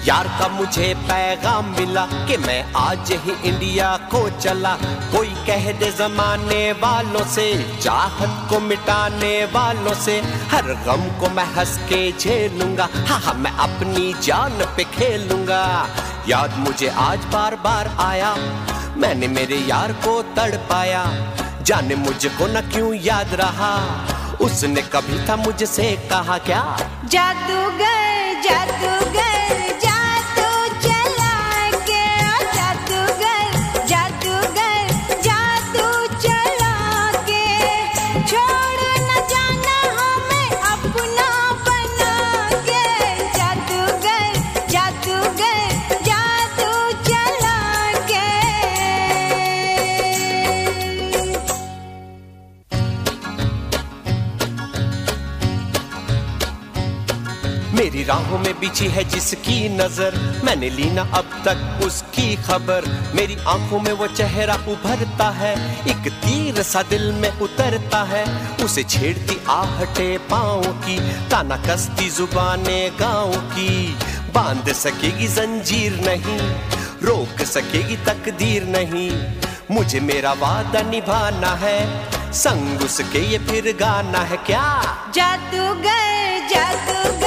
यार का मुझे पैगाम मिला कि मैं आज ही इंडिया को चला। कोई कह दे जमाने वालों से, चाहत को मिटाने वालों से, हर गम को मैं हंस के झेलूंगा। हाँ मैं अपनी जान पे खेलूंगा। याद मुझे आज बार बार आया, मैंने मेरे यार को तड़पाया। जाने मुझको न क्यों याद रहा, उसने कभी था मुझसे कहा क्या, जादूगर जादूगर जादू चला के, जादूगर जादूगर जादू चला के, छोड़ न जाना हमें अपना बना के, जादूगर जादूगर जादू चला के। मेरी राहों में बिछी है जिसकी नजर, मैंने ली ना अब तक उसकी खबर। मेरी आंखों में वो चेहरा उभरता है, एक तीर सा दिल में उतरता है। उसे छेड़ती आहटे पाँव की, ताना कसती जुबाने गाँव की। बांध सकेगी जंजीर नहीं, रोक सकेगी तकदीर नहीं। मुझे मेरा वादा निभाना है, संग उसके ये फिर गाना है क्या, जादूगर जादूगर